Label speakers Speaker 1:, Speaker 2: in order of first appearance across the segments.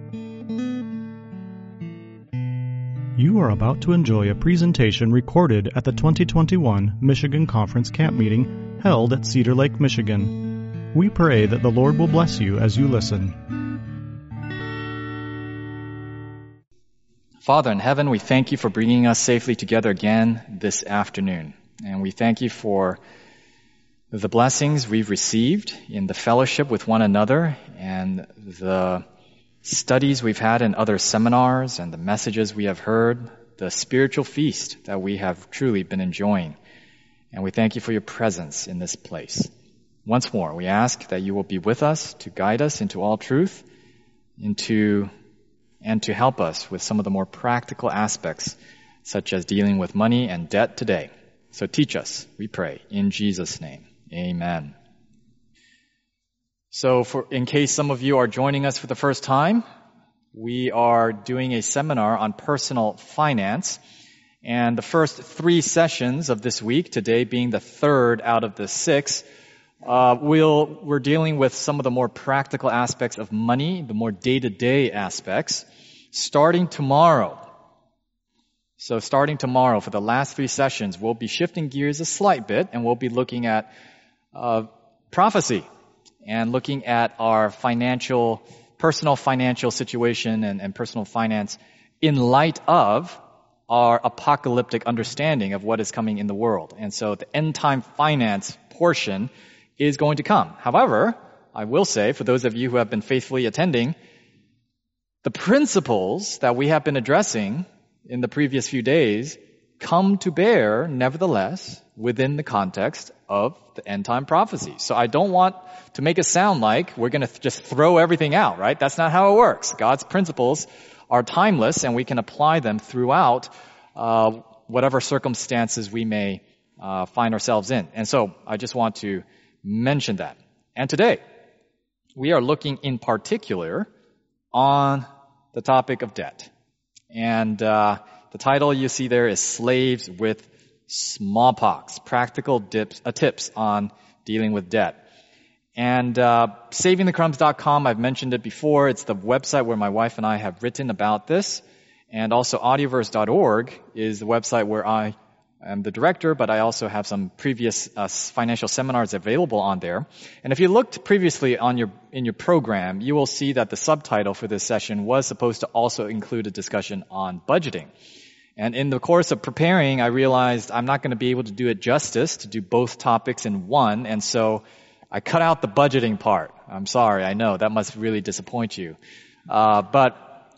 Speaker 1: You are about to enjoy a presentation recorded at the 2021 Michigan Conference Camp Meeting held at Cedar Lake, Michigan. We pray that the Lord will bless you as you listen.
Speaker 2: Father in heaven, we thank you for bringing us safely together again this afternoon. And we thank you for the blessings we've received in the fellowship with one another and the studies we've had in other seminars and the messages we have heard, the spiritual feast that we have truly been enjoying. And we thank you for your presence in this place. Once more, we ask that you will be with us to guide us into all truth, and to help us with some of the more practical aspects, such as dealing with money and debt today. So teach us, we pray, in Jesus' name. Amen. So in case some of you are joining us for the first time, we are doing a seminar on personal finance. And the first 3 sessions of this week, today being the third out of the 6, we're dealing with some of the more practical aspects of money, the more day-to-day aspects, starting tomorrow. So starting tomorrow, for the last 3 sessions, we'll be shifting gears a slight bit, and we'll be looking at prophecy, and looking at our personal financial situation and personal finance in light of our apocalyptic understanding of what is coming in the world. And so the end-time finance portion is going to come. However, I will say, for those of you who have been faithfully attending, the principles that we have been addressing in the previous few days come to bear, nevertheless, within the context of the end-time prophecy. So I don't want to make it sound like we're going to just throw everything out, right? That's not how it works. God's principles are timeless, and we can apply them throughout whatever circumstances we may find ourselves in. And so I just want to mention that. And today, we are looking in particular on the topic of debt. And the title you see there is Slaves with Smallpox, Practical Tips on Dealing with Debt. And savingthecrumbs.com, I've mentioned it before. It's the website where my wife and I have written about this. And also audioverse.org is the website where I am the director, but I also have some previous financial seminars available on there. And if you looked previously in your program, you will see that the subtitle for this session was supposed to also include a discussion on budgeting. And in the course of preparing, I realized I'm not going to be able to do it justice to do both topics in one, and so I cut out the budgeting part. I'm sorry, I know, that must really disappoint you. But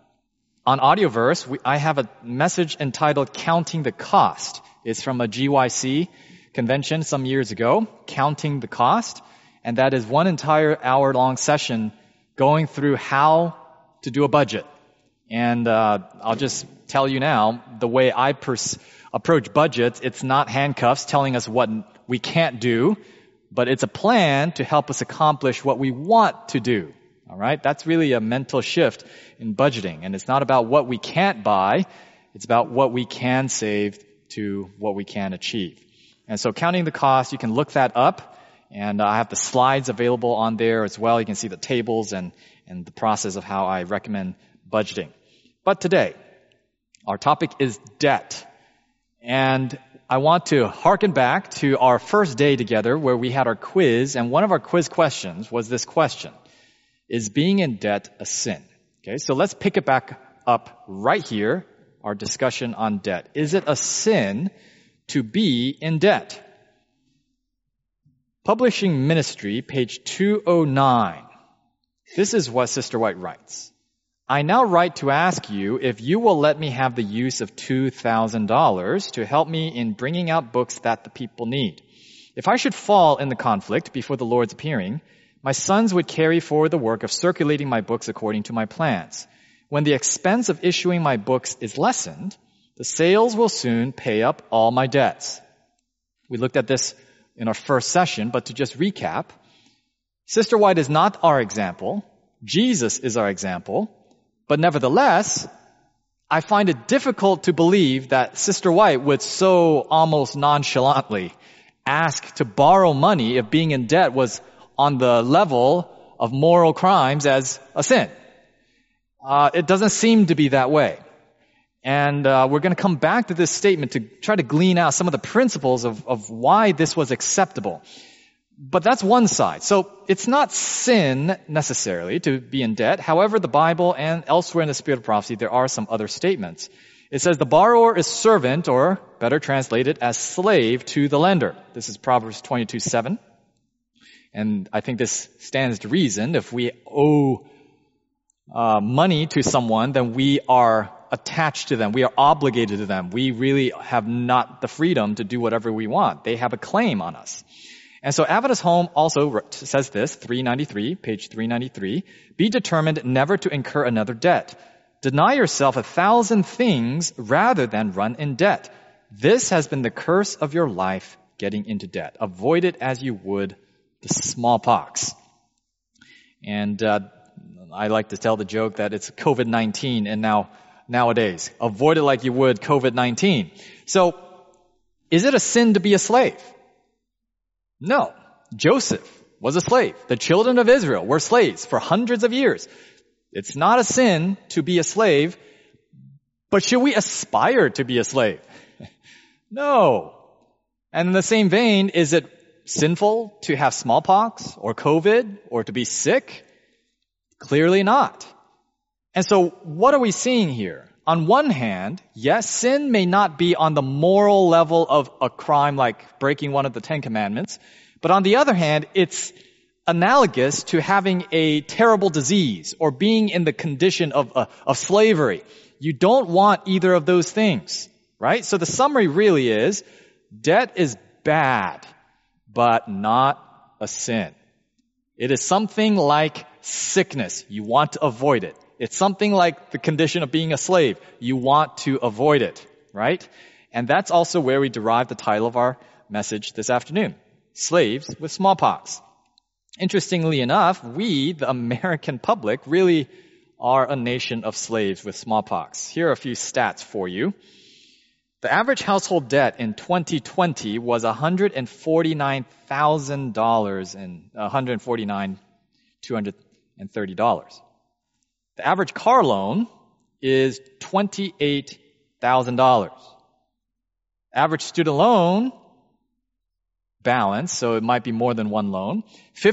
Speaker 2: on Audioverse, I have a message entitled Counting the Cost. It's from a GYC convention some years ago, Counting the Cost, and that is one entire hour-long session going through how to do a budget. And I'll just tell you now, the way I approach budgets, it's not handcuffs telling us what we can't do, but it's a plan to help us accomplish what we want to do. All right? That's really a mental shift in budgeting. And it's not about what we can't buy, it's about what we can save to what we can achieve. And so counting the cost, you can look that up, and I have the slides available on there as well. You can see the tables and the process of how I recommend budgeting. But today, our topic is debt. And I want to harken back to our first day together where we had our quiz, and one of our quiz questions was this question: is being in debt a sin? Okay, so let's pick it back up right here, our discussion on debt. Is it a sin to be in debt? Publishing Ministry, page 209. This is what Sister White writes. I now write to ask you if you will let me have the use of $2,000 to help me in bringing out books that the people need. If I should fall in the conflict before the Lord's appearing, my sons would carry forward the work of circulating my books according to my plans. When the expense of issuing my books is lessened, the sales will soon pay up all my debts. We looked at this in our first session, but to just recap, Sister White is not our example. Jesus is our example. But nevertheless, I find it difficult to believe that Sister White would so almost nonchalantly ask to borrow money if being in debt was on the level of moral crimes as a sin. It doesn't seem to be that way. And we're going to come back to this statement to try to glean out some of the principles of why this was acceptable. But that's one side. So it's not sin necessarily to be in debt. However, the Bible and elsewhere in the Spirit of Prophecy, there are some other statements. It says the borrower is servant, or better translated as slave to the lender. This is Proverbs 22:7. And I think this stands to reason. If we owe money to someone, then we are attached to them. We are obligated to them. We really have not the freedom to do whatever we want. They have a claim on us. And so Adventist Home also says this, page 393, be determined never to incur another debt. Deny yourself 1,000 things rather than run in debt. This has been the curse of your life, getting into debt. Avoid it as you would the smallpox. And I like to tell the joke that it's COVID-19 and nowadays. Avoid it like you would COVID-19. So, is it a sin to be a slave? No. Joseph was a slave. The children of Israel were slaves for hundreds of years. It's not a sin to be a slave, but should we aspire to be a slave? No. And in the same vein, is it sinful to have smallpox or COVID or to be sick? Clearly not. And so what are we seeing here? On one hand, yes, sin may not be on the moral level of a crime like breaking one of the 10 commandments, but on the other hand, it's analogous to having a terrible disease or being in the condition of slavery. You don't want either of those things, right? So the summary really is, debt is bad, but not a sin. It is something like sickness. You want to avoid it. It's something like the condition of being a slave. You want to avoid it, right? And that's also where we derive the title of our message this afternoon, Slaves with Smallpox. Interestingly enough, we, the American public, really are a nation of slaves with smallpox. Here are a few stats for you. The average household debt in 2020 was $149,000 and $149,230. The average car loan is $28,000. Average student loan balance, so it might be more than one loan,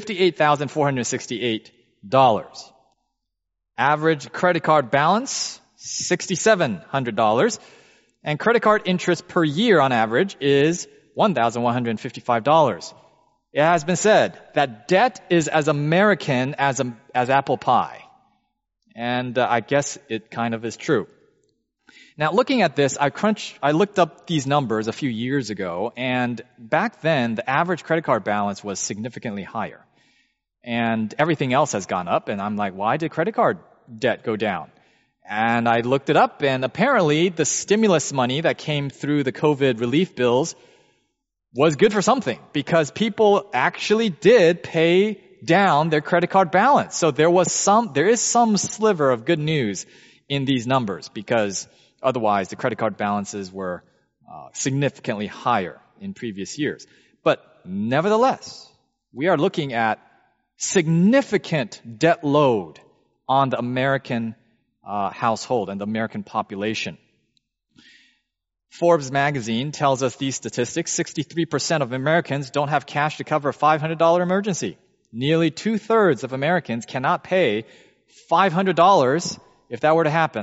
Speaker 2: $58,468. Average credit card balance, $6,700. And credit card interest per year on average is $1,155. It has been said that debt is as American as apple pie. And I guess it kind of is true. Now, looking at this, I looked up these numbers a few years ago, and back then, the average credit card balance was significantly higher. And everything else has gone up, and I'm like, why did credit card debt go down? And I looked it up, and apparently the stimulus money that came through the COVID relief bills was good for something, because people actually did pay down their credit card balance. So there is some sliver of good news in these numbers, because otherwise the credit card balances were significantly higher in previous years. But nevertheless, we are looking at significant debt load on the American household and the American population. Forbes magazine tells us these statistics. 63% of Americans don't have cash to cover a $500 emergency. Nearly 2/3 of Americans cannot pay $500 if that were to happen.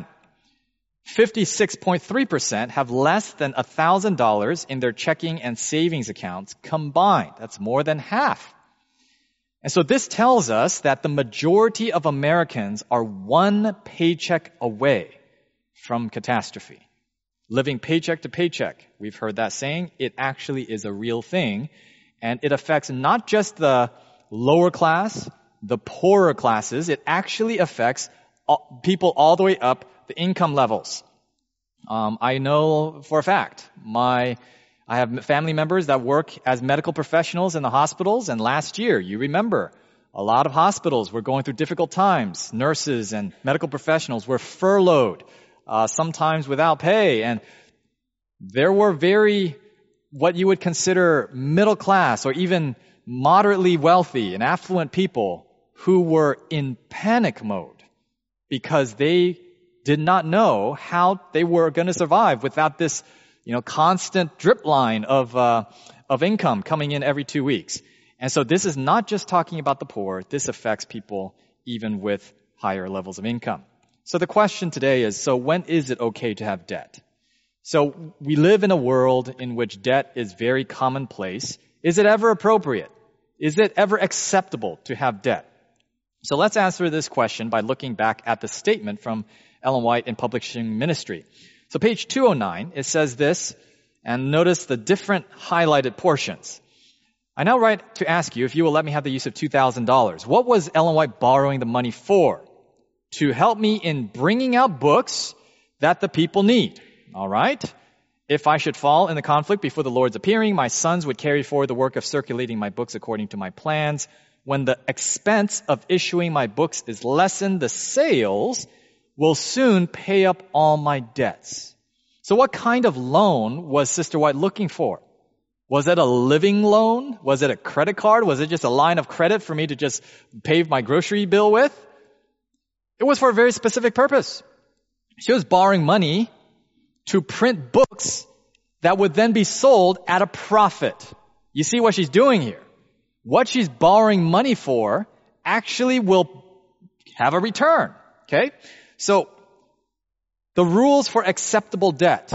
Speaker 2: 56.3% have less than $1,000 in their checking and savings accounts combined. That's more than half. And so this tells us that the majority of Americans are one paycheck away from catastrophe. Living paycheck to paycheck. We've heard that saying. It actually is a real thing. And it affects not just the lower class, the poorer classes. It actually affects people all the way up the income levels. I know for a fact, I have family members that work as medical professionals in the hospitals, and last year, you remember, a lot of hospitals were going through difficult times. Nurses and medical professionals were furloughed, sometimes without pay, and there were what you would consider middle class or even moderately wealthy and affluent people who were in panic mode because they did not know how they were going to survive without this, constant drip line of income coming in every 2 weeks. And so this is not just talking about the poor. This affects people even with higher levels of income. So the question today is, so when is it okay to have debt? So we live in a world in which debt is very commonplace. Is it ever appropriate? Is it ever acceptable to have debt? So let's answer this question by looking back at the statement from Ellen White in Publishing Ministry. So page 209, it says this, and notice the different highlighted portions. I now write to ask you if you will let me have the use of $2,000. What was Ellen White borrowing the money for? To help me in bringing out books that the people need. All right? If I should fall in the conflict before the Lord's appearing, my sons would carry forward the work of circulating my books according to my plans. When the expense of issuing my books is lessened, the sales will soon pay up all my debts. So what kind of loan was Sister White looking for? Was it a living loan? Was it a credit card? Was it just a line of credit for me to just pay my grocery bill with? It was for a very specific purpose. She was borrowing money to print books that would then be sold at a profit. You see what she's doing here? What she's borrowing money for actually will have a return. Okay? So, the rules for acceptable debt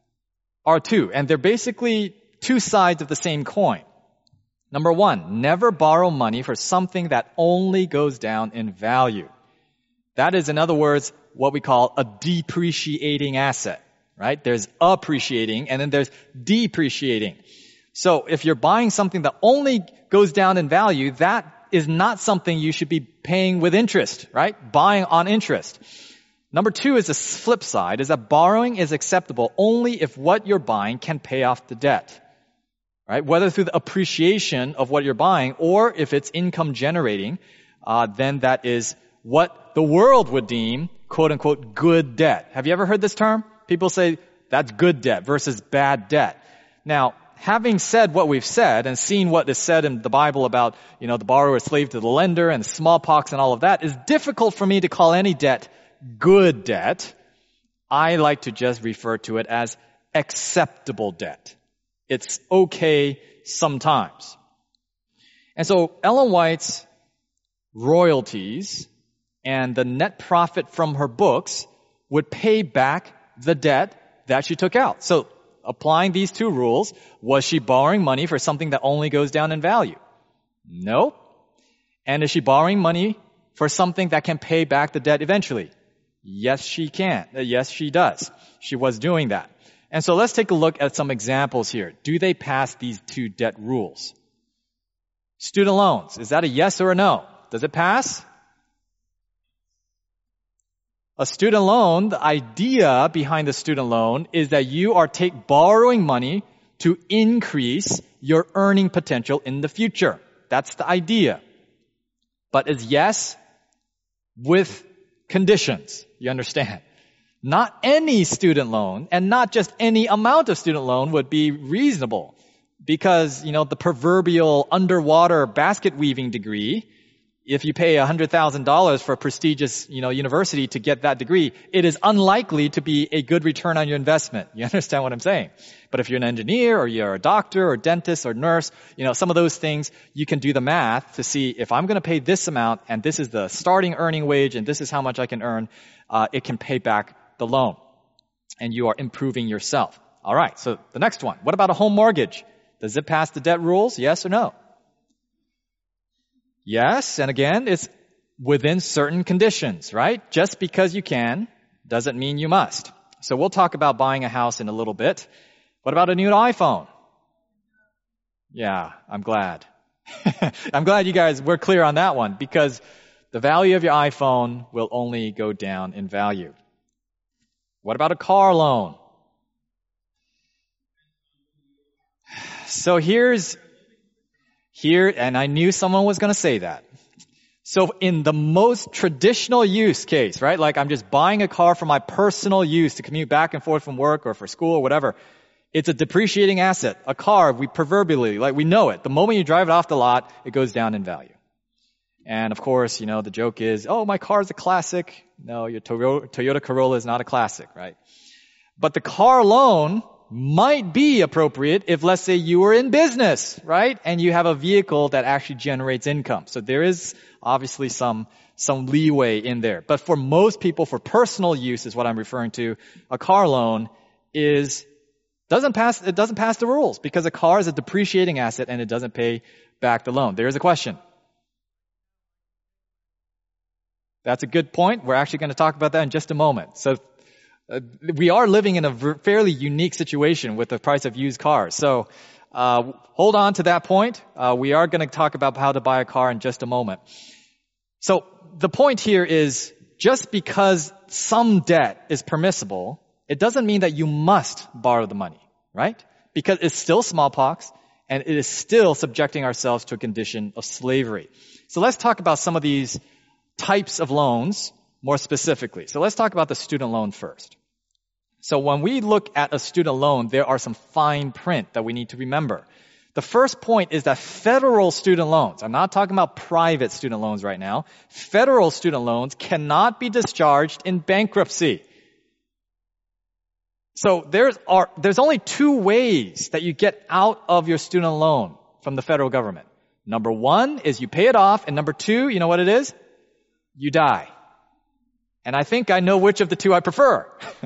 Speaker 2: are two, and they're basically two sides of the same coin. Number one, never borrow money for something that only goes down in value. That is, in other words, what we call a depreciating asset, right? There's appreciating and then there's depreciating. So if you're buying something that only goes down in value, that is not something you should be paying with interest, right? Buying on interest. Number two is the flip side, is that borrowing is acceptable only if what you're buying can pay off the debt, right? Whether through the appreciation of what you're buying or if it's income generating, then that is what the world would deem, quote unquote, good debt. Have you ever heard this term? People say that's good debt versus bad debt. Now, having said what we've said and seen what is said in the Bible about, the borrower is slave to the lender and smallpox and all of that, it's difficult for me to call any debt good debt. I like to just refer to it as acceptable debt. It's okay sometimes. And so Ellen White's royalties and the net profit from her books would pay back the debt that she took out. So applying these two rules, was she borrowing money for something that only goes down in value? No. And is she borrowing money for something that can pay back the debt eventually? Yes, she can. Yes, she does. She was doing that. And so let's take a look at some examples here. Do they pass these two debt rules? Student loans. Is that a yes or a no? Does it pass? A student loan, the idea behind the student loan is that you are borrowing money to increase your earning potential in the future. That's the idea. But it's yes with conditions. You understand? Not any student loan and not just any amount of student loan would be reasonable because, the proverbial underwater basket weaving degree, if you pay $100,000 for a prestigious, university to get that degree, it is unlikely to be a good return on your investment. You understand what I'm saying? But if you're an engineer or you're a doctor or dentist or nurse, some of those things, you can do the math to see if I'm going to pay this amount and this is the starting earning wage and this is how much I can earn, it can pay back the loan. And you are improving yourself. All right, so the next one. What about a home mortgage? Does it pass the debt rules? Yes or no? Yes, and again, it's within certain conditions, right? Just because you can doesn't mean you must. So we'll talk about buying a house in a little bit. What about a new iPhone? Yeah, I'm glad. I'm glad you guys were clear on that one because the value of your iPhone will only go down in value. What about a car loan? So here, and I knew someone was going to say that. So in the most traditional use case, right? Like I'm just buying a car for my personal use to commute back and forth from work or for school or whatever. It's a depreciating asset. A car, we proverbially, we know it. The moment you drive it off the lot, it goes down in value. And of course, the joke is, oh, my car's a classic. No, your Toyota Corolla is not a classic, right? But the car loan might be appropriate if, let's say, you were in business, right? And you have a vehicle that actually generates income. So there is obviously some leeway in there. But for most people, for personal use is what I'm referring to, a car loan doesn't pass the rules because a car is a depreciating asset and it doesn't pay back the loan. There is a question. That's a good point. We're actually going to talk about that in just a moment. So we are living in a fairly unique situation with the price of used cars. So hold on to that point. We are going to talk about how to buy a car in just a moment. So the point here is just because some debt is permissible, it doesn't mean that you must borrow the money, right? Because it's still smallpox and it is still subjecting ourselves to a condition of slavery. So let's talk about some of these types of loans more specifically. So let's talk about the student loan first. So when we look at a student loan, there are some fine print that we need to remember. The first point is that federal student loans, I'm not talking about private student loans right now, federal student loans cannot be discharged in bankruptcy. So there's only two ways that you get out of your student loan from the federal government. Number one is you pay it off, and number two, you know what it is? You die. And I think I know which of the two I prefer.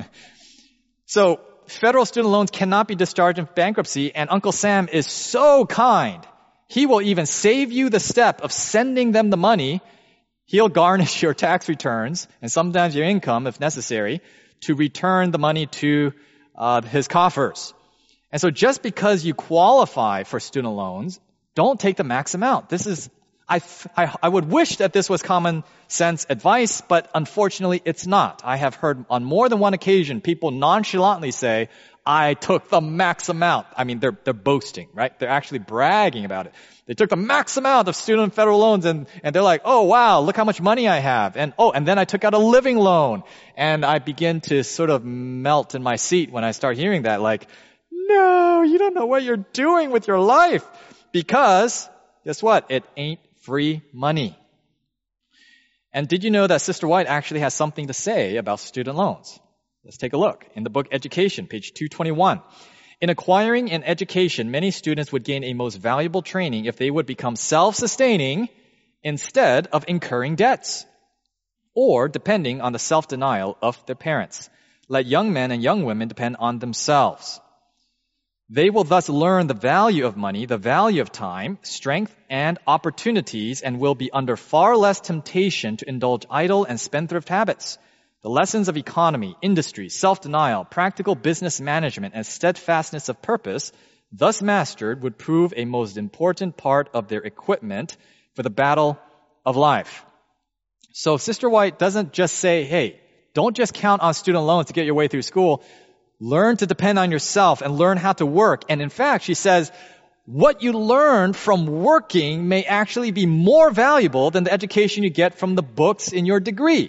Speaker 2: So federal student loans cannot be discharged in bankruptcy, and Uncle Sam is so kind. He will even save you the step of sending them the money. He'll garnish your tax returns and sometimes your income if necessary to return the money to his coffers. And so just because you qualify for student loans, don't take the max amount. I would wish that this was common sense advice, but unfortunately it's not. I have heard on more than one occasion people nonchalantly say, I took the max amount. I mean, they're boasting, right? They're actually bragging about it. They took the max amount of student and federal loans and they're like, oh wow, look how much money I have. And then I took out a living loan. And I begin to sort of melt in my seat when I start hearing that, like, no, you don't know what you're doing with your life. Because, guess what? It ain't free money. And did you know that Sister White actually has something to say about student loans? Let's take a look. In the book Education, page 221. In acquiring an education, many students would gain a most valuable training if they would become self-sustaining instead of incurring debts or depending on the self-denial of their parents. Let young men and young women depend on themselves. They will thus learn the value of money, the value of time, strength, and opportunities, and will be under far less temptation to indulge idle and spendthrift habits. The lessons of economy, industry, self-denial, practical business management, and steadfastness of purpose, thus mastered, would prove a most important part of their equipment for the battle of life. So Sister White doesn't just say, hey, don't just count on student loans to get your way through school. Learn to depend on yourself and learn how to work. And in fact, she says, what you learn from working may actually be more valuable than the education you get from the books in your degree.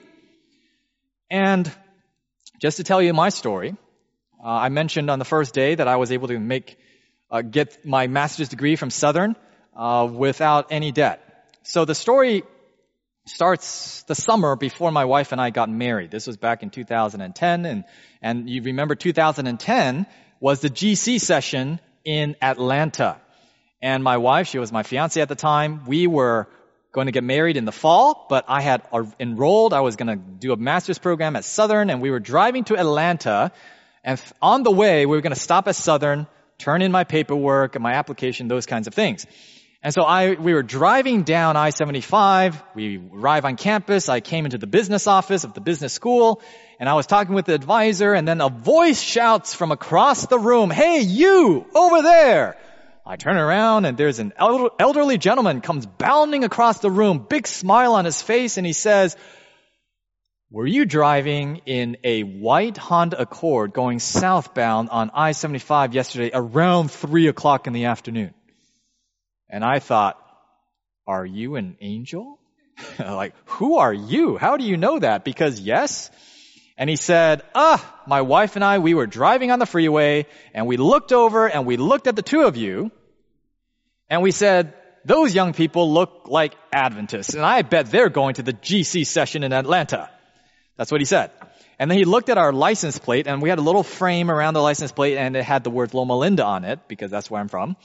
Speaker 2: And just to tell you my story, I mentioned on the first day that I was able to get my master's degree from Southern without any debt. So the story starts the summer before my wife and I got married. This was back in 2010, and you remember 2010 was the GC session in Atlanta. And my wife, she was my fiancée at the time, we were going to get married in the fall, but I had enrolled. I was going to do a master's program at Southern, and we were driving to Atlanta. And on the way, we were going to stop at Southern, turn in my paperwork and my application, those kinds of things. And so we were driving down I-75. We arrived on campus. I came into the business office of the business school, and I was talking with the advisor, and then a voice shouts from across the room, "Hey, you, over there!" I turn around, and there's an elderly gentleman comes bounding across the room, big smile on his face, and he says, "Were you driving in a white Honda Accord going southbound on I-75 yesterday around 3 o'clock in the afternoon?" And I thought, are you an angel? Like, who are you? How do you know that? Because yes. And he said, my wife and I, we were driving on the freeway, and we looked over and we looked at the two of you, and we said, those young people look like Adventists, and I bet they're going to the GC session in Atlanta. That's what he said. And then he looked at our license plate, and we had a little frame around the license plate, and it had the word Loma Linda on it, because that's where I'm from.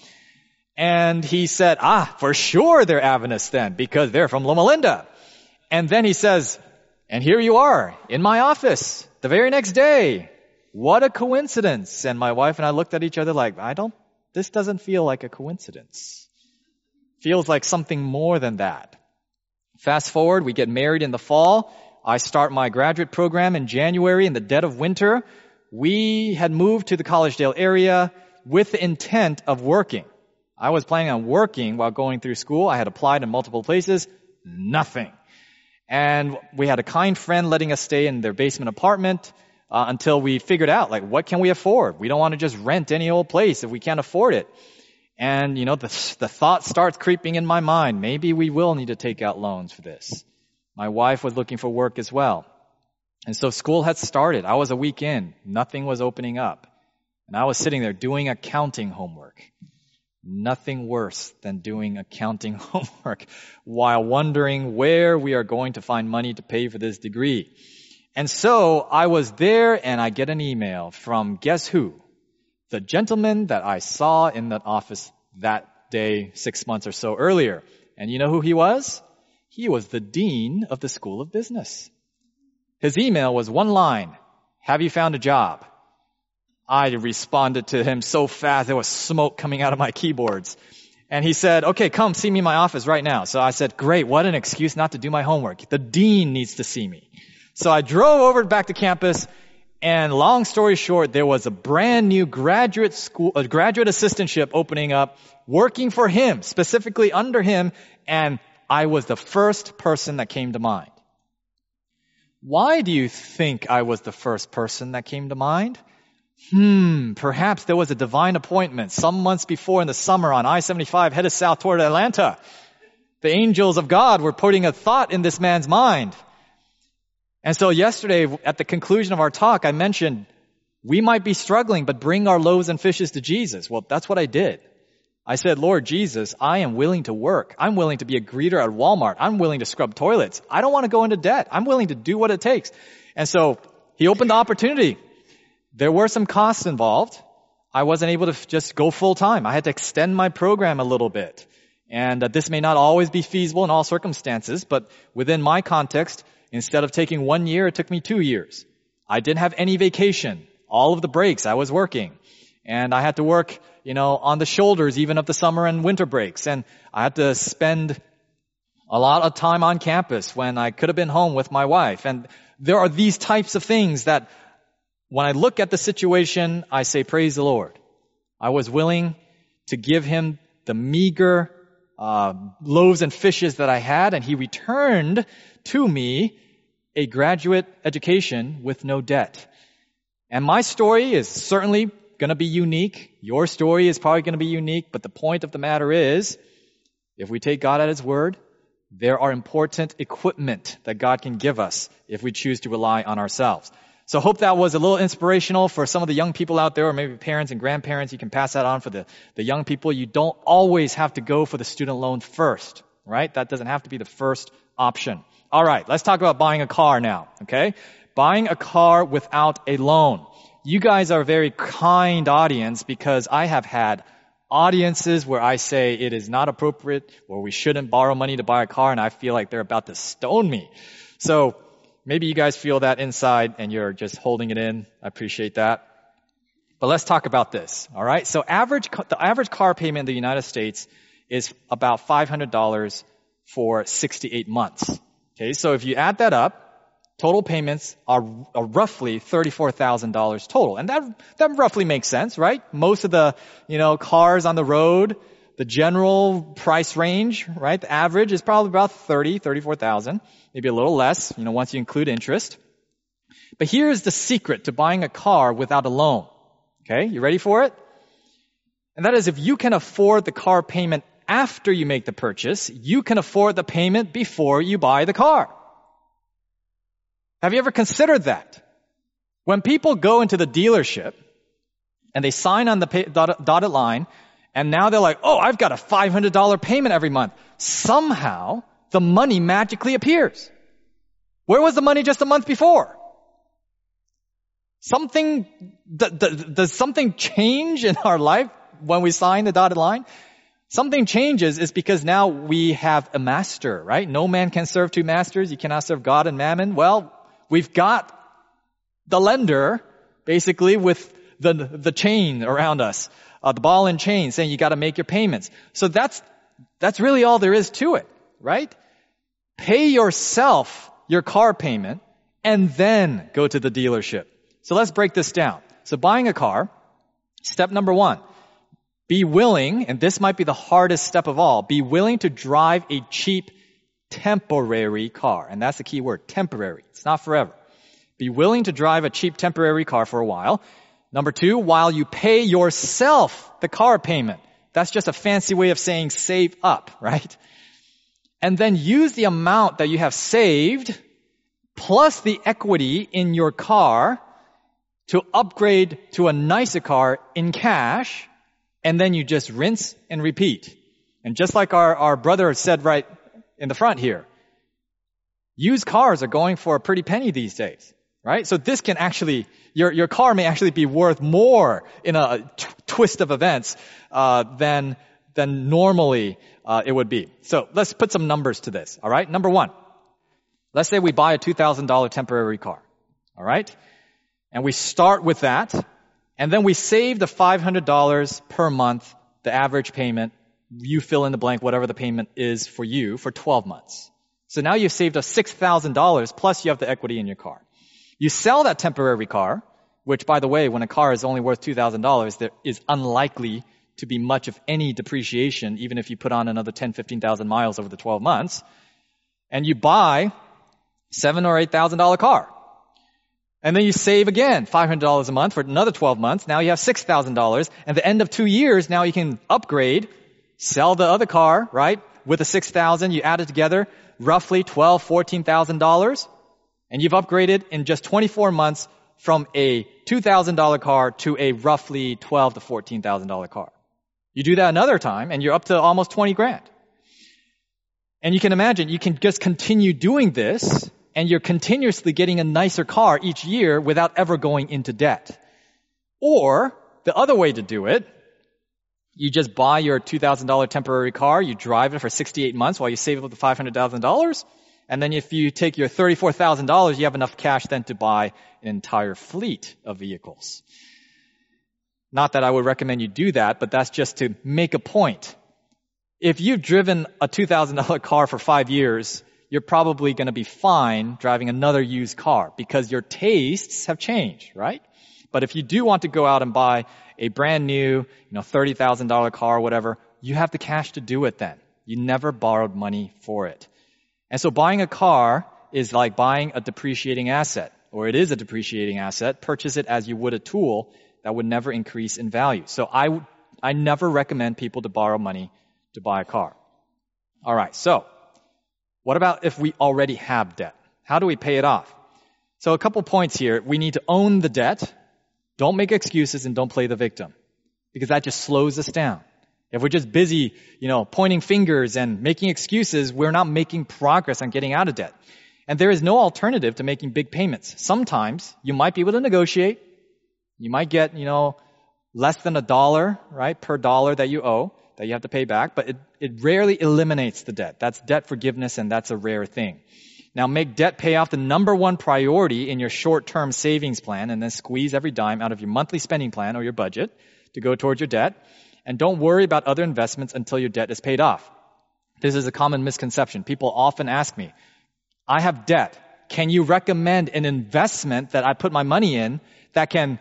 Speaker 2: And he said, for sure they're Adventists then, because they're from Loma Linda. And then he says, and here you are, in my office, the very next day. What a coincidence. And my wife and I looked at each other like, this doesn't feel like a coincidence. Feels like something more than that. Fast forward, we get married in the fall. I start my graduate program in January in the dead of winter. We had moved to the Collegedale area with the intent of working. I was planning on working while going through school. I had applied in multiple places. Nothing. And we had a kind friend letting us stay in their basement apartment until we figured out, what can we afford? We don't want to just rent any old place if we can't afford it. And, the thought starts creeping in my mind. Maybe we will need to take out loans for this. My wife was looking for work as well. And so school had started. I was a week in. Nothing was opening up. And I was sitting there doing accounting homework. Nothing worse than doing accounting homework while wondering where we are going to find money to pay for this degree. And so I was there, and I get an email from guess who? The gentleman that I saw in that office that day 6 months or so earlier. And you know who he was? He was the dean of the School of Business. His email was one line, have you found a job? I responded to him so fast, there was smoke coming out of my keyboards. And he said, okay, come see me in my office right now. So I said, great, what an excuse not to do my homework. The dean needs to see me. So I drove over back to campus, and long story short, there was a brand new graduate assistantship opening up, working for him, specifically under him, and I was the first person that came to mind. Why do you think I was the first person that came to mind? Perhaps there was a divine appointment some months before in the summer on I-75 headed south toward Atlanta. The angels of God were putting a thought in this man's mind. And so yesterday, at the conclusion of our talk, I mentioned we might be struggling, but bring our loaves and fishes to Jesus. Well, that's what I did. I said, Lord Jesus, I am willing to work. I'm willing to be a greeter at Walmart. I'm willing to scrub toilets. I don't want to go into debt. I'm willing to do what it takes. And so he opened the opportunity. There were some costs involved. I wasn't able to just go full time. I had to extend my program a little bit. And this may not always be feasible in all circumstances, but within my context, instead of taking 1 year, it took me 2 years. I didn't have any vacation. All of the breaks, I was working. And I had to work, on the shoulders even of the summer and winter breaks. And I had to spend a lot of time on campus when I could have been home with my wife. And there are these types of things that when I look at the situation, I say, praise the Lord. I was willing to give him the meager loaves and fishes that I had, and he returned to me a graduate education with no debt. And my story is certainly going to be unique. Your story is probably going to be unique, but the point of the matter is, if we take God at His word, there are important equipment that God can give us if we choose to rely on ourselves. So I hope that was a little inspirational for some of the young people out there, or maybe parents and grandparents. You can pass that on for the young people. You don't always have to go for the student loan first, right? That doesn't have to be the first option. All right, let's talk about buying a car now, okay? Buying a car without a loan. You guys are a very kind audience because I have had audiences where I say it is not appropriate or we shouldn't borrow money to buy a car, and I feel like they're about to stone me. So maybe you guys feel that inside and you're just holding it in. I appreciate that. But let's talk about this, all right? So the average car payment in the United States is about $500 for 68 months. Okay, so if you add that up, total payments are roughly $34,000 total. And that roughly makes sense, right? Most of the, cars on the road, the general price range, right? The average is probably about $34,000, maybe a little less, once you include interest. But here's the secret to buying a car without a loan. Okay, you ready for it? And that is, if you can afford the car payment after you make the purchase, you can afford the payment before you buy the car. Have you ever considered that? When people go into the dealership and they sign on the dotted line And now they're like, oh, I've got a $500 payment every month. Somehow, the money magically appears. Where was the money just a month before? Does something change in our life when we sign the dotted line? Something changes is because now we have a master, right? No man can serve two masters. You cannot serve God and mammon. Well, we've got the lender basically with the chain around us, the ball and chain saying you got to make your payments. So that's really all there is to it, right? Pay yourself your car payment and then go to the dealership. So let's break this down. So buying a car, step number 1, be willing, and this might be the hardest step of all, be willing to drive a cheap temporary car. And that's the key word, temporary. It's not forever. Be willing to drive a cheap temporary car for a while. Number 2, while you pay yourself the car payment. That's just a fancy way of saying save up, right? And then use the amount that you have saved plus the equity in your car to upgrade to a nicer car in cash, and then you just rinse and repeat. And just like our brother said right in the front here, used cars are going for a pretty penny these days, right? So this can actually, your car may actually be worth more in a twist of events than normally it would be. So let's put some numbers to this, all right? Number 1, let's say we buy a $2,000 temporary car, all right? And we start with that, and then we save the $500 per month, the average payment. You fill in the blank, whatever the payment is for you, for 12 months. So now you've saved us $6,000, plus you have the equity in your car. You sell that temporary car, which, by the way, when a car is only worth $2,000, there is unlikely to be much of any depreciation, even if you put on another 10,000, 15,000 miles over the 12 months. And you buy $7,000 or $8,000 car. And then you save again $500 a month for another 12 months. Now you have $6,000. And at the end of 2 years, now you can upgrade, sell the other car, right? With the $6,000, you add it together, roughly $12,000, $14,000. And you've upgraded in just 24 months from a $2,000 car to a roughly $12,000 to $14,000 car. You do that another time, and you're up to almost 20 grand. And you can imagine, you can just continue doing this, and you're continuously getting a nicer car each year without ever going into debt. Or, the other way to do it, you just buy your $2,000 temporary car, you drive it for 68 months while you save up the $500,000, and then if you take your $34,000, you have enough cash then to buy an entire fleet of vehicles. Not that I would recommend you do that, but that's just to make a point. If you've driven a $2,000 car for 5 years, you're probably going to be fine driving another used car because your tastes have changed, right? But if you do want to go out and buy a brand new, $30,000 car or whatever, you have the cash to do it then. You never borrowed money for it. And so buying a car is like buying a depreciating asset, or it is a depreciating asset. Purchase it as you would a tool that would never increase in value. So I never recommend people to borrow money to buy a car. All right, so what about if we already have debt? How do we pay it off? So a couple points here. We need to own the debt. Don't make excuses and don't play the victim, because that just slows us down. If we're just busy, pointing fingers and making excuses, we're not making progress on getting out of debt. And there is no alternative to making big payments. Sometimes you might be able to negotiate. You might get, less than $1, right, per dollar that you owe, that you have to pay back, but it rarely eliminates the debt. That's debt forgiveness, and that's a rare thing. Now, make debt payoff the number one priority in your short-term savings plan, and then squeeze every dime out of your monthly spending plan or your budget to go towards your debt. And don't worry about other investments until your debt is paid off. This is a common misconception. People often ask me, I have debt. Can you recommend an investment that I put my money in that can,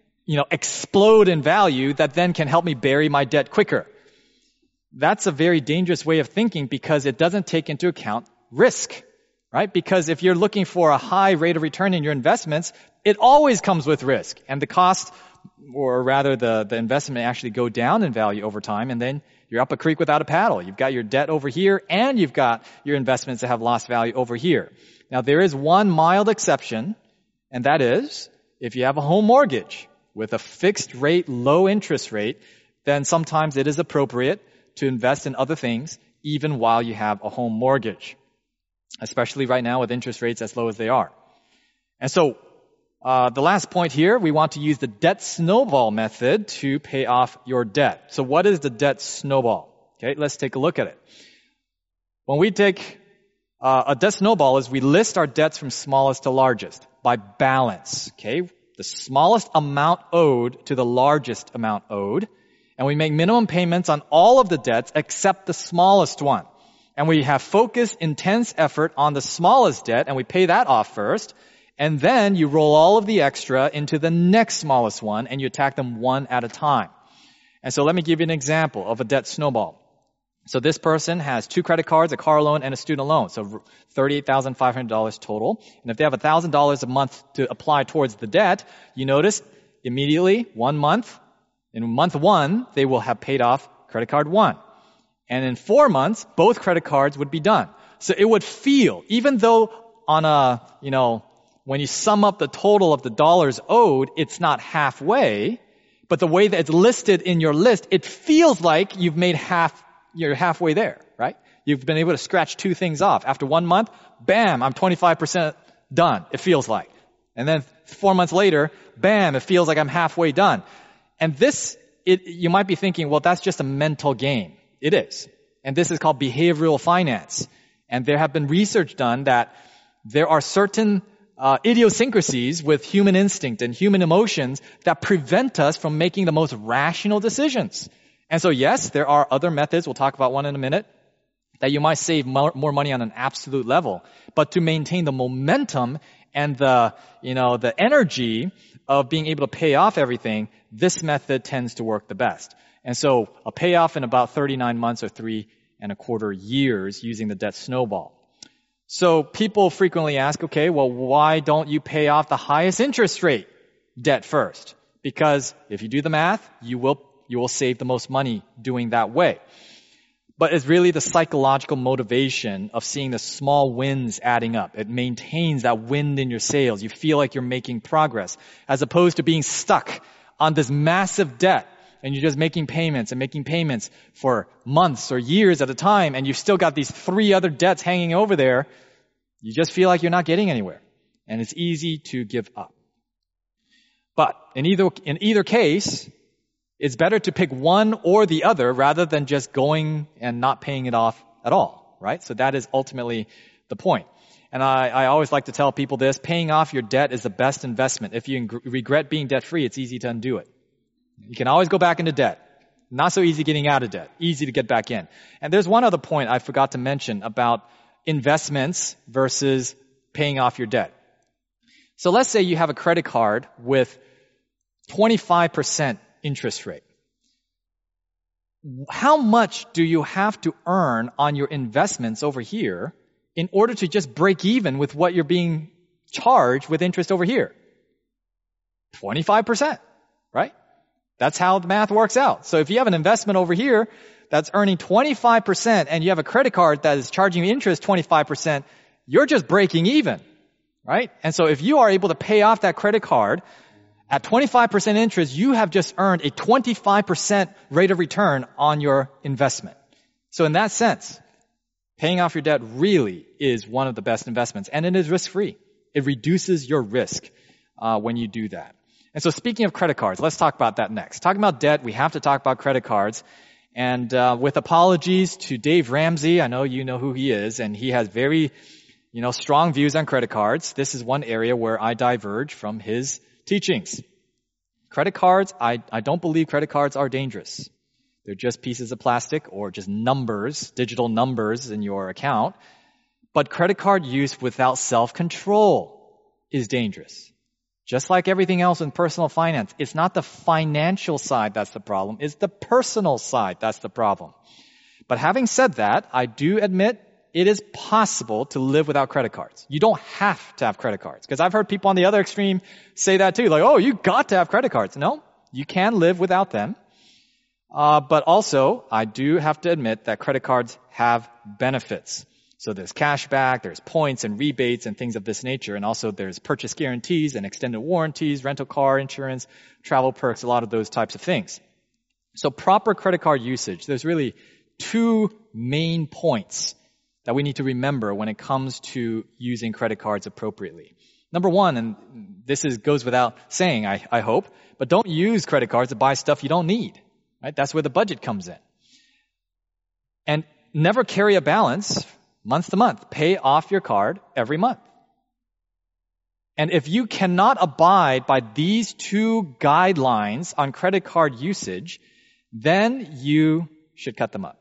Speaker 2: explode in value that then can help me bury my debt quicker? That's a very dangerous way of thinking because it doesn't take into account risk, right? Because if you're looking for a high rate of return in your investments, it always comes with risk. And the cost, or rather the investment may actually go down in value over time, and then you're up a creek without a paddle. You've got your debt over here, and you've got your investments that have lost value over here. Now, there is one mild exception, and that is if you have a home mortgage with a fixed rate, low interest rate, then sometimes it is appropriate to invest in other things even while you have a home mortgage, especially right now with interest rates as low as they are. And so the last point here, we want to use the debt snowball method to pay off your debt. So what is the debt snowball? Okay, let's take a look at it. When we take a debt snowball is we list our debts from smallest to largest by balance. Okay, the smallest amount owed to the largest amount owed. And we make minimum payments on all of the debts except the smallest one. And we have focused, intense effort on the smallest debt, and we pay that off first. And then you roll all of the extra into the next smallest one, and you attack them one at a time. And so let me give you an example of a debt snowball. So this person has 2 credit cards, a car loan, and a student loan. So $38,500 total. And if they have $1,000 a month to apply towards the debt, you notice immediately, 1 month, in month 1, they will have paid off credit card 1. And in 4 months, both credit cards would be done. So it would feel, even though on when you sum up the total of the dollars owed, it's not halfway, but the way that it's listed in your list, it feels like you've made you're halfway there, right? You've been able to scratch 2 things off. After 1 month, bam, I'm 25% done, it feels like. And then 4 months later, bam, it feels like I'm halfway done. And you might be thinking, well, that's just a mental game. It is. And this is called behavioral finance. And there have been research done that there are certain idiosyncrasies with human instinct and human emotions that prevent us from making the most rational decisions. And so yes, there are other methods, we'll talk about one in a minute, that you might save more money on an absolute level. But to maintain the momentum and the energy of being able to pay off everything, this method tends to work the best. And so a payoff in about 39 months or 3.25 years using the debt snowball. So people frequently ask, okay, well, why don't you pay off the highest interest rate debt first? Because if you do the math, you will save the most money doing that way. But it's really the psychological motivation of seeing the small wins adding up. It maintains that wind in your sails. You feel like you're making progress, as opposed to being stuck on this massive debt and you're just making payments for months or years at a time, and you've still got these 3 other debts hanging over there. You just feel like you're not getting anywhere, and it's easy to give up. But in either case, it's better to pick one or the other rather than just going and not paying it off at all, right? So that is ultimately the point. And I always like to tell people this: paying off your debt is the best investment. If you regret being debt-free, it's easy to undo it. You can always go back into debt. Not so easy getting out of debt. Easy to get back in. And there's one other point I forgot to mention about investments versus paying off your debt. So let's say you have a credit card with 25% interest rate. How much do you have to earn on your investments over here in order to just break even with what you're being charged with interest over here? 25%, right? That's how the math works out. So if you have an investment over here that's earning 25% and you have a credit card that is charging you interest 25%, you're just breaking even, right? And so if you are able to pay off that credit card at 25% interest, you have just earned a 25% rate of return on your investment. So in that sense, paying off your debt really is one of the best investments, and it is risk-free. It reduces your risk when you do that. And so speaking of credit cards, let's talk about that next. Talking about debt, we have to talk about credit cards. And with apologies to Dave Ramsey, I know you know who he is, and he has very, strong views on credit cards. This is one area where I diverge from his teachings. Credit cards, I don't believe credit cards are dangerous. They're just pieces of plastic or just numbers, digital numbers in your account. But credit card use without self-control is dangerous. Just like everything else in personal finance, it's not the financial side that's the problem, it's the personal side that's the problem. But having said that, I do admit it is possible to live without credit cards. You don't have to have credit cards. Because I've heard people on the other extreme say that too, like, oh, you got to have credit cards. No, you can live without them. But also, I do have to admit that credit cards have benefits. So there's cash back, there's points and rebates and things of this nature. And also there's purchase guarantees and extended warranties, rental car insurance, travel perks, a lot of those types of things. So proper credit card usage, there's really two main points that we need to remember when it comes to using credit cards appropriately. Number one, and this goes without saying, I hope, but don't use credit cards to buy stuff you don't need. Right? That's where the budget comes in. And never carry a balance month to month. Pay off your card every month. And if you cannot abide by these two guidelines on credit card usage, then you should cut them up.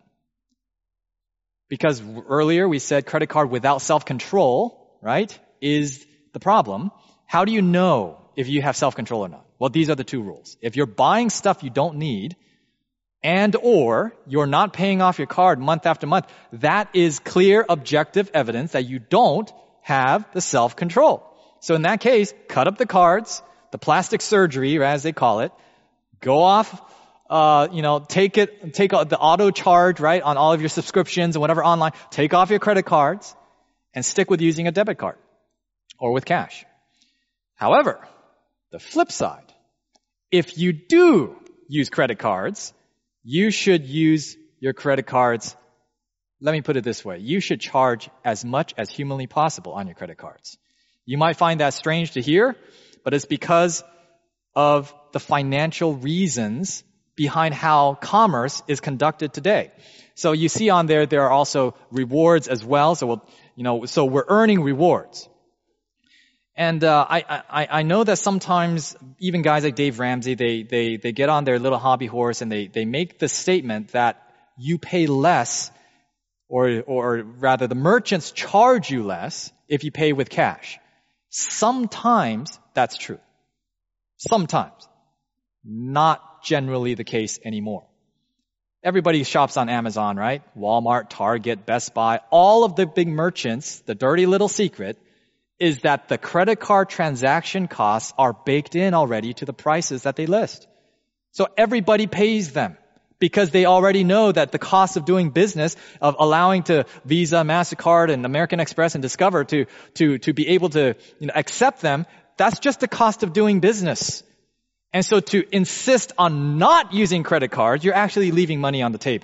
Speaker 2: Because earlier we said credit card without self-control, right, is the problem. How do you know if you have self-control or not? Well, these are the two rules. If you're buying stuff you don't need, and or you're not paying off your card month after month, that is clear objective evidence that you don't have the self-control. So in that case, cut up the cards, the plastic surgery, as they call it, go off, take the auto charge, right, on all of your subscriptions and whatever online, take off your credit cards and stick with using a debit card or with cash. However, the flip side, if you do use credit cards, you should use your credit cards. Let me put it this way. You should charge as much as humanly possible on your credit cards. You might find that strange to hear, but it's because of the financial reasons behind how commerce is conducted today. So you see on there are also rewards as well. So so we're earning rewards. And I know that sometimes even guys like Dave Ramsey, they get on their little hobby horse and they make the statement that you pay less, or rather the merchants charge you less if you pay with cash. Sometimes that's true. Sometimes. Not generally the case anymore. Everybody shops on Amazon, right? Walmart, Target, Best Buy, all of the big merchants, the dirty little secret is that the credit card transaction costs are baked in already to the prices that they list. So everybody pays them because they already know that the cost of doing business, of allowing to Visa, MasterCard, and American Express and Discover to be able to accept them, that's just the cost of doing business. And so to insist on not using credit cards, you're actually leaving money on the table.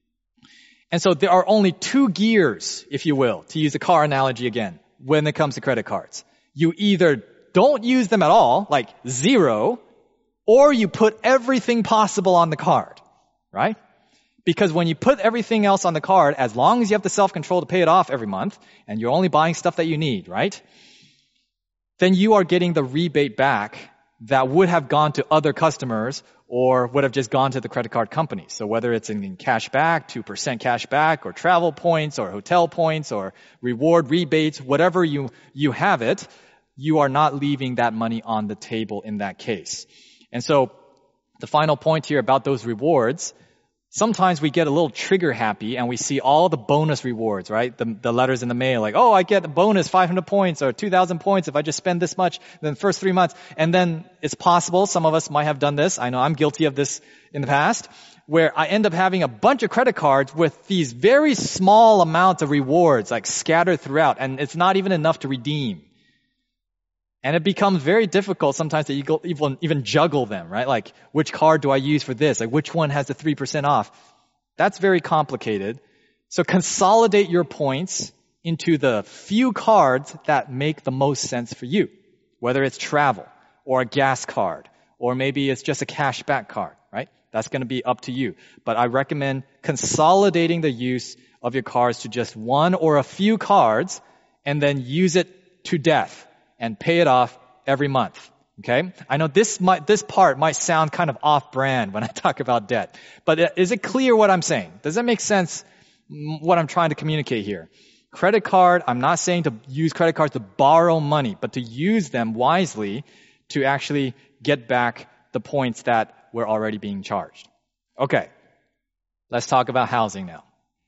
Speaker 2: And so there are only two gears, if you will, to use a car analogy again, when it comes to credit cards. You either don't use them at all, like zero, or you put everything possible on the card, right? Because when you put everything else on the card, as long as you have the self-control to pay it off every month, and you're only buying stuff that you need, right? Then you are getting the rebate back that would have gone to other customers or would have just gone to the credit card company. So whether it's in cash back, 2% cash back, or travel points, or hotel points, or reward rebates, whatever you have it, you are not leaving that money on the table in that case. And so the final point here about those rewards, sometimes we get a little trigger happy and we see all the bonus rewards, right? The letters in the mail, like, oh, I get a bonus 500 points or 2,000 points if I just spend this much in the first 3 months. And then it's possible, some of us might have done this. I know I'm guilty of this in the past, where I end up having a bunch of credit cards with these very small amounts of rewards, like scattered throughout, and it's not even enough to redeem. And it becomes very difficult sometimes to even juggle them, right? Like, which card do I use for this? Like, which one has the 3% off? That's very complicated. So consolidate your points into the few cards that make the most sense for you. Whether it's travel, or a gas card, or maybe it's just a cashback card, right? That's going to be up to you. But I recommend consolidating the use of your cards to just one or a few cards, and then use it to death. And pay it off every month. Okay? I know this part might sound kind of off-brand when I talk about debt. But is it clear what I'm saying? Does that make sense, what I'm trying to communicate here? Credit card, I'm not saying to use credit cards to borrow money, but to use them wisely to actually get back the points that were already being charged. Okay. Let's talk about housing now.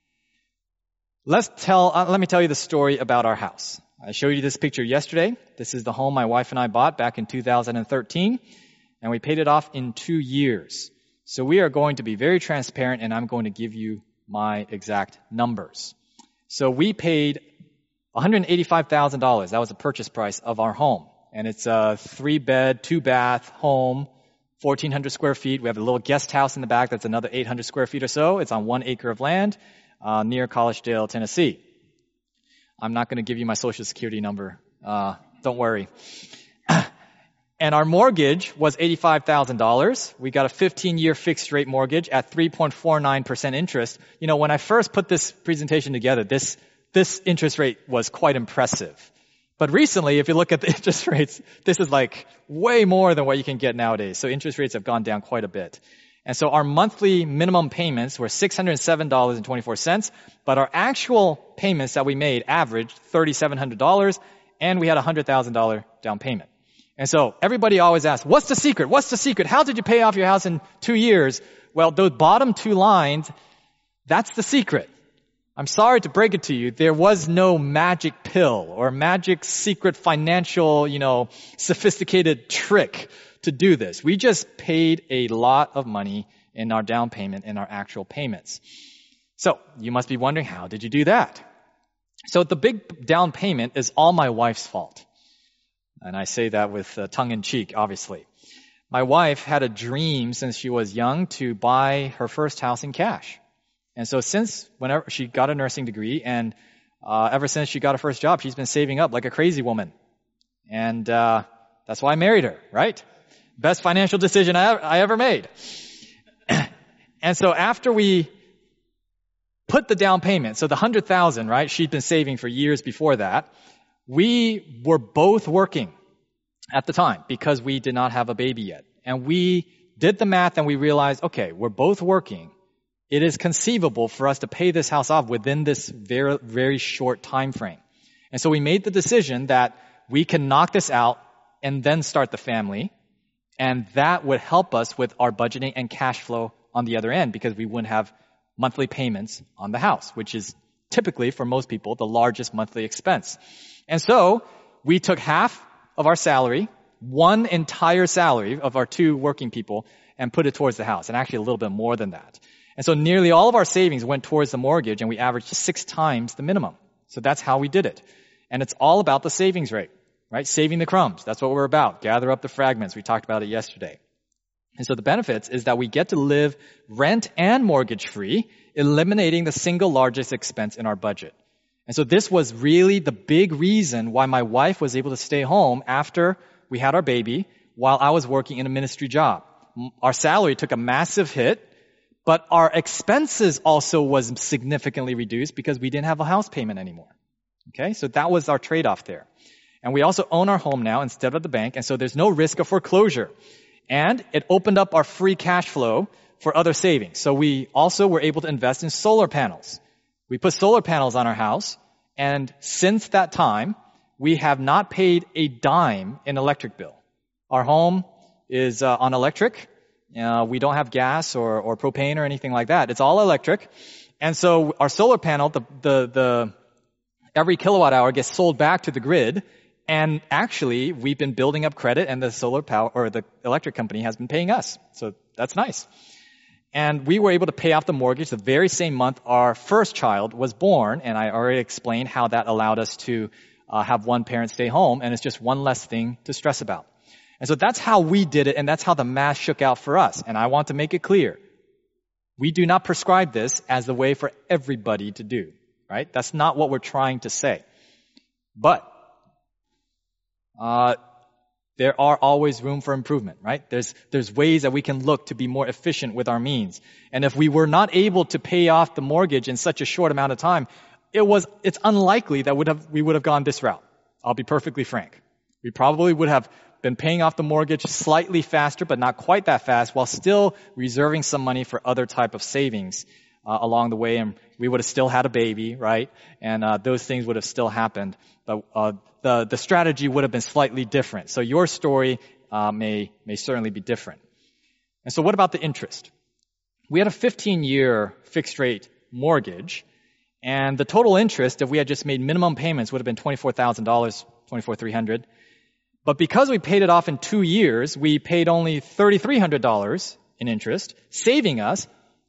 Speaker 2: Let me tell you the story about our house. I showed you this picture yesterday. This is the home my wife and I bought back in 2013, and we paid it off in 2 years. So we are going to be very transparent, and I'm going to give you my exact numbers. So we paid $185,000. That was the purchase price of our home. And it's a 3-bed, 2-bath home 1,400 square feet. We have a little guest house in the back that's another 800 square feet or so. It's on 1 acre of land near Collegedale, Tennessee. I'm not going to give you my social security number. Don't worry. And our mortgage was $85,000. We got a 15-year fixed rate mortgage at 3.49% interest. You know, when I first put this presentation together, this interest rate was quite impressive. But recently, if you look at the interest rates, this is like way more than what you can get nowadays. So interest rates have gone down quite a bit. And so our monthly minimum payments were $607.24, but our actual payments that we made averaged $3,700, and we had a $100,000 down payment. And so everybody always asks, what's the secret? What's the secret? How did you pay off your house in 2 years? Well, those bottom two lines, that's the secret. I'm sorry to break it to you. There was no magic pill or magic secret financial, sophisticated trick to do this. We just paid a lot of money in our down payment and our actual payments. So you must be wondering, how did you do that? So the big down payment is all my wife's fault. And I say that with tongue in cheek, obviously. My wife had a dream since she was young to buy her first house in cash. And so whenever she got a nursing degree and ever since she got her first job, she's been saving up like a crazy woman. And that's why I married her, right? Best financial decision I ever made. And so after we put the down payment, so the $100,000, right? She'd been saving for years before that. We were both working at the time because we did not have a baby yet. And we did the math and we realized, okay, we're both working. It is conceivable for us to pay this house off within this very, very short time frame. And so we made the decision that we can knock this out and then start the family. And that would help us with our budgeting and cash flow on the other end because we wouldn't have monthly payments on the house, which is typically, for most people, the largest monthly expense. And so we took half of our salary, one entire salary of our two working people, and put it towards the house, and actually a little bit more than that. And so nearly all of our savings went towards the mortgage, and we averaged 6 times the minimum. So that's how we did it. And it's all about the savings rate, right? Saving the crumbs. That's what we're about. Gather up the fragments. We talked about it yesterday. And so the benefits is that we get to live rent and mortgage free, eliminating the single largest expense in our budget. And so this was really the big reason why my wife was able to stay home after we had our baby while I was working in a ministry job. Our salary took a massive hit, but our expenses also was significantly reduced because we didn't have a house payment anymore. Okay, so that was our trade-off there. And we also own our home now instead of the bank, and so there's no risk of foreclosure. And it opened up our free cash flow for other savings. So we also were able to invest in solar panels. We put solar panels on our house, and since that time, we have not paid a dime in electric bill. Our home is on electric. We don't have gas or propane or anything like that. It's all electric. And so our solar panel, every kilowatt hour gets sold back to the grid. And actually, we've been building up credit, and the solar power or the electric company has been paying us. So that's nice. And we were able to pay off the mortgage the very same month our first child was born. And I already explained how that allowed us to have one parent stay home. And it's just one less thing to stress about. And so that's how we did it. And that's how the math shook out for us. And I want to make it clear. We do not prescribe this as the way for everybody to do, right? That's not what we're trying to say. But there are always room for improvement, right? There's ways that we can look to be more efficient with our means. And if we were not able to pay off the mortgage in such a short amount of time, it's unlikely that we would have gone this route. I'll be perfectly frank. We probably would have been paying off the mortgage slightly faster, but not quite that fast, while still reserving some money for other type of savings along the way. And we would have still had a baby, right? And those things would have still happened. But the strategy would have been slightly different. So your story may certainly be different. And so what about the interest? We had a 15-year fixed rate mortgage, and the total interest, if we had just made minimum payments, would have been $24,000, $24,300. But because we paid it off in 2 years, we paid only $3,300 in interest, saving us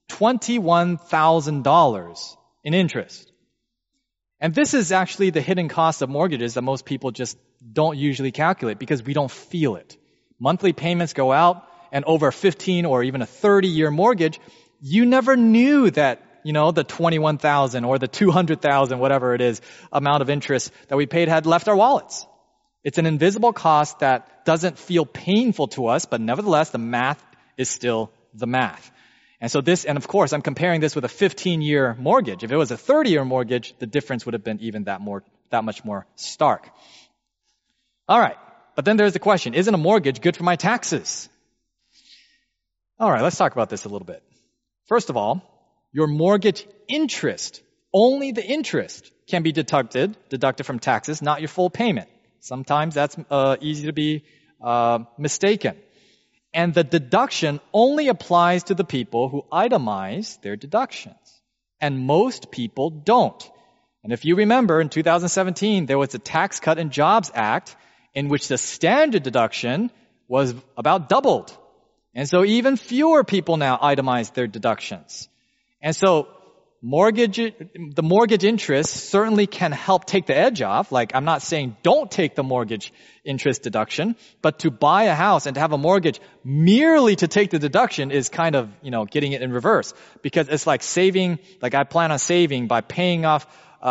Speaker 2: $21,000 in interest. And this is actually the hidden cost of mortgages that most people just don't usually calculate because we don't feel it. Monthly payments go out, and over a 15 or even a 30-year mortgage, you never knew that, the $21,000 or the $200,000, whatever it is, amount of interest that we paid had left our wallets. It's an invisible cost that doesn't feel painful to us, but nevertheless, the math is still the math. And of course, I'm comparing this with a 15-year mortgage. If it was a 30-year mortgage, the difference would have been even that much more stark. All right. But then there's the question, isn't a mortgage good for my taxes? All right, let's talk about this a little bit. First of all, your mortgage interest, only the interest can be deducted from taxes, not your full payment. Sometimes that's easy to be mistaken. And the deduction only applies to the people who itemize their deductions. And most people don't. And if you remember, in 2017, there was the Tax Cut and Jobs Act in which the standard deduction was about doubled. And so even fewer people now itemize their deductions. And so the mortgage interest certainly can help take the edge off. Like, I'm not saying don't take the mortgage interest deduction, but to buy a house and to have a mortgage merely to take the deduction is kind of, getting it in reverse. Because it's like saving, like I plan on saving by paying off,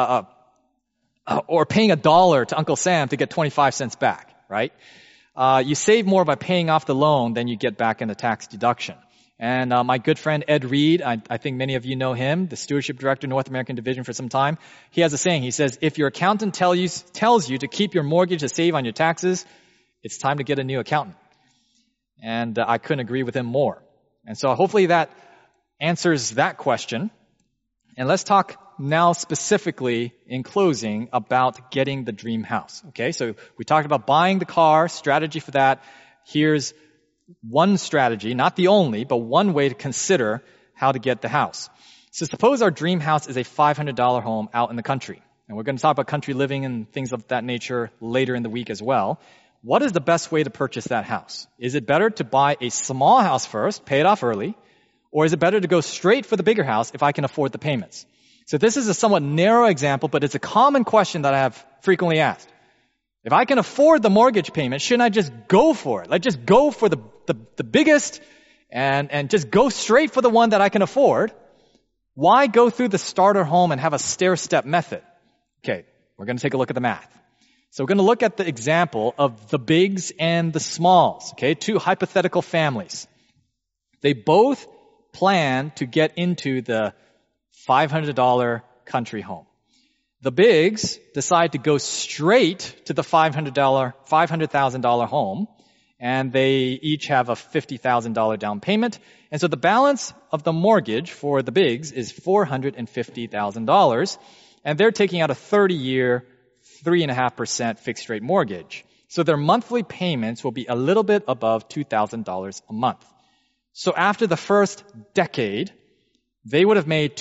Speaker 2: or paying $1 to Uncle Sam to get 25 cents back, right? You save more by paying off the loan than you get back in the tax deduction. And my good friend Ed Reed, I think many of you know him, the Stewardship Director, North American Division for some time. He has a saying. He says, if your accountant tells you to keep your mortgage to save on your taxes, it's time to get a new accountant. And I couldn't agree with him more. And so hopefully that answers that question. And let's talk now specifically in closing about getting the dream house. Okay, so we talked about buying the car, strategy for that. Here's one strategy, not the only, but one way to consider how to get the house. So suppose our dream house is a $500 home out in the country. And we're going to talk about country living and things of that nature later in the week as well. What is the best way to purchase that house? Is it better to buy a small house first, pay it off early, or is it better to go straight for the bigger house if I can afford the payments? So this is a somewhat narrow example, but it's a common question that I have frequently asked. If I can afford the mortgage payment, shouldn't I just go for it? Like just go for the biggest and just go straight for the one that I can afford. Why go through the starter home and have a stair-step method? Okay, we're going to take a look at the math. So we're going to look at the example of the bigs and the smalls. Okay, two hypothetical families. They both plan to get into the $500 country home. The bigs decide to go straight to the $500,000 home, and they each have a $50,000 down payment. And so the balance of the mortgage for the bigs is $450,000, and they're taking out a 30-year, 3.5% fixed rate mortgage. So their monthly payments will be a little bit above $2,000 a month. So after the first decade, they would have made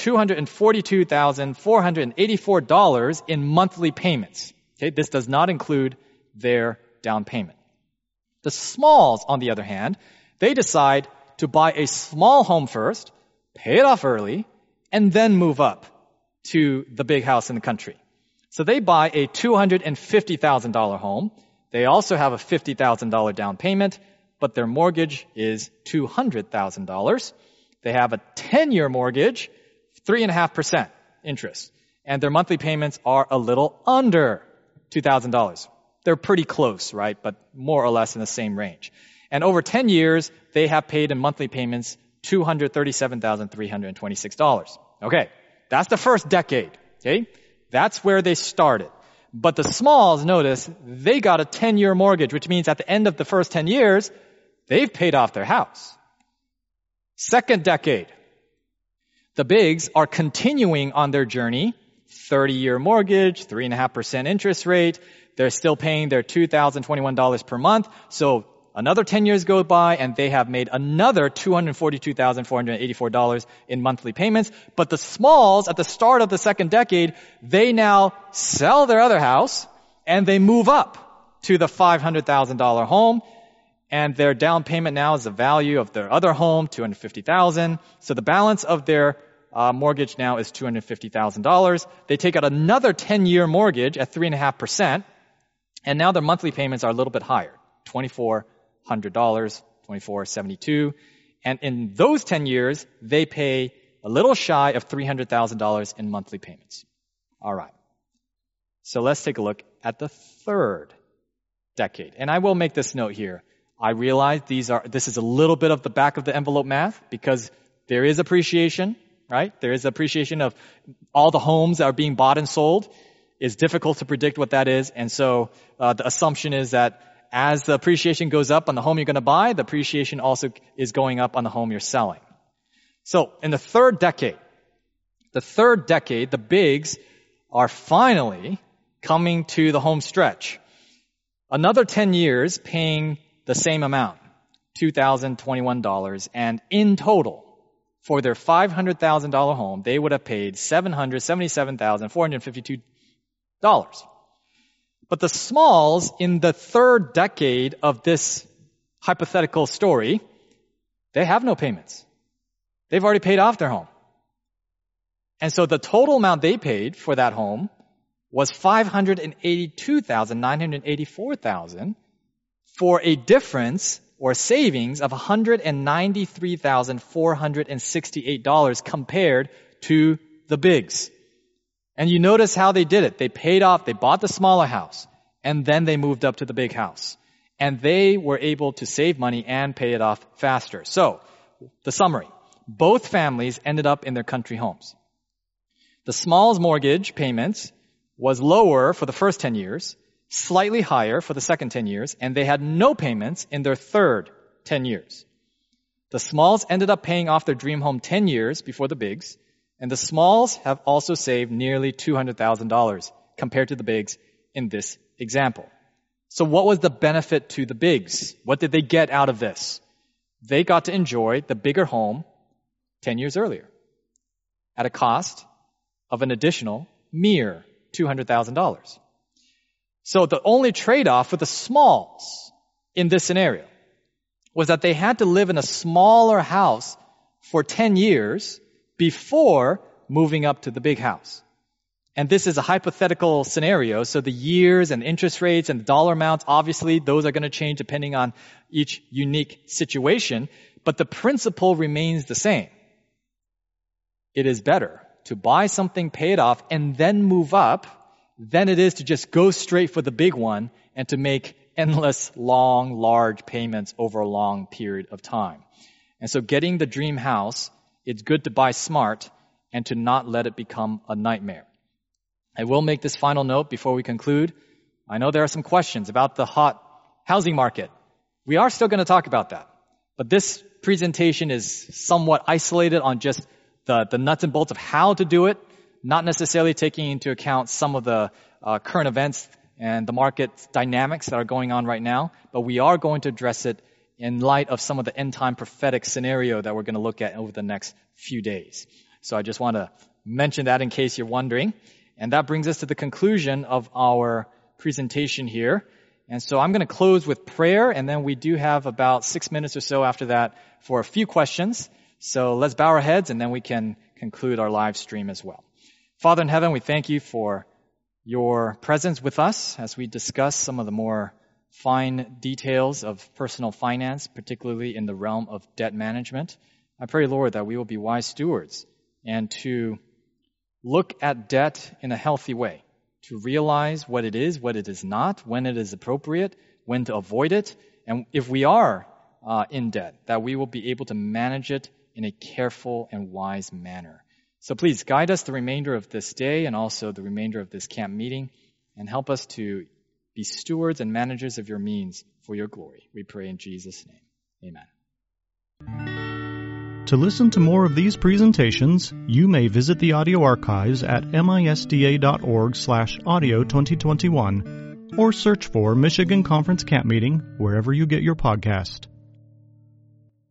Speaker 2: $242,484 in monthly payments. Okay, this does not include their down payment. The smalls, on the other hand, they decide to buy a small home first, pay it off early, and then move up to the big house in the country. So they buy a $250,000 home. They also have a $50,000 down payment, but their mortgage is $200,000. They have a 10-year mortgage, 3.5% interest. And their monthly payments are a little under $2,000. They're pretty close, right? But more or less in the same range. And over 10 years, they have paid in monthly payments $237,326. Okay, that's the first decade. Okay, that's where they started. But the smalls, notice, they got a 10-year mortgage, which means at the end of the first 10 years, they've paid off their house. Second decade, the bigs are continuing on their journey, 30-year mortgage, 3.5% interest rate. They're still paying their $2,021 per month. So another 10 years go by and they have made another $242,484 in monthly payments. But the smalls at the start of the second decade, they now sell their other house and they move up to the $500,000 home. And their down payment now is the value of their other home, $250,000. So the balance of their mortgage now is $250,000. They take out another 10-year mortgage at 3.5%, and now their monthly payments are a little bit higher, $2,400, 24, 72. And in those 10 years, they pay a little shy of $300,000 in monthly payments. All right. So let's take a look at the third decade. And I will make this note here. I realize this is a little bit of the back of the envelope math because there is appreciation, right? There is appreciation of all the homes that are being bought and sold. It's difficult to predict what that is. And so the assumption is that as the appreciation goes up on the home you're going to buy, the appreciation also is going up on the home you're selling. So in the third decade, the bigs are finally coming to the home stretch. Another 10 years paying the same amount, $2,021. And in total, for their $500,000 home, they would have paid $777,452. But the Smalls in the third decade of this hypothetical story, they have no payments. They've already paid off their home. And so the total amount they paid for that home was $582,984 for a difference or savings of $193,468 compared to the bigs. And you notice how they did it. They bought the smaller house, and then they moved up to the big house. And they were able to save money and pay it off faster. So, the summary. Both families ended up in their country homes. The Smalls mortgage payments was lower for the first 10 years, slightly higher for the second 10 years, and they had no payments in their third 10 years. The Smalls ended up paying off their dream home 10 years before the bigs, and the Smalls have also saved nearly $200,000 compared to the bigs in this example. So what was the benefit to the bigs? What did they get out of this? They got to enjoy the bigger home 10 years earlier at a cost of an additional mere $200,000. So the only trade-off for the Smalls in this scenario was that they had to live in a smaller house for 10 years before moving up to the big house. And this is a hypothetical scenario, so the years and interest rates and the dollar amounts, obviously, those are going to change depending on each unique situation, but the principle remains the same. It is better to buy something, pay it off, and then move up than it is to just go straight for the big one and to make endless, long, large payments over a long period of time. And so getting the dream house, it's good to buy smart and to not let it become a nightmare. I will make this final note before we conclude. I know there are some questions about the hot housing market. We are still going to talk about that. But this presentation is somewhat isolated on just the nuts and bolts of how to do it, not necessarily taking into account some of the current events and the market dynamics that are going on right now. But we are going to address it in light of some of the end-time prophetic scenario that we're going to look at over the next few days. So I just want to mention that in case you're wondering. And that brings us to the conclusion of our presentation here. And so I'm going to close with prayer, and then we do have about 6 minutes or so after that for a few questions. So let's bow our heads, and then we can conclude our live stream as well. Father in heaven, we thank you for your presence with us as we discuss some of the more fine details of personal finance, particularly in the realm of debt management. I pray, Lord, that we will be wise stewards and to look at debt in a healthy way, to realize what it is not, when it is appropriate, when to avoid it, and if we are in debt, that we will be able to manage it in a careful and wise manner. So please guide us the remainder of this day and also the remainder of this camp meeting, and help us to be stewards and managers of your means for your glory. We pray in Jesus' name. Amen.
Speaker 1: To listen to more of these presentations, you may visit the audio archives at misda.org/audio2021 or search for Michigan Conference Camp Meeting wherever you get your podcast.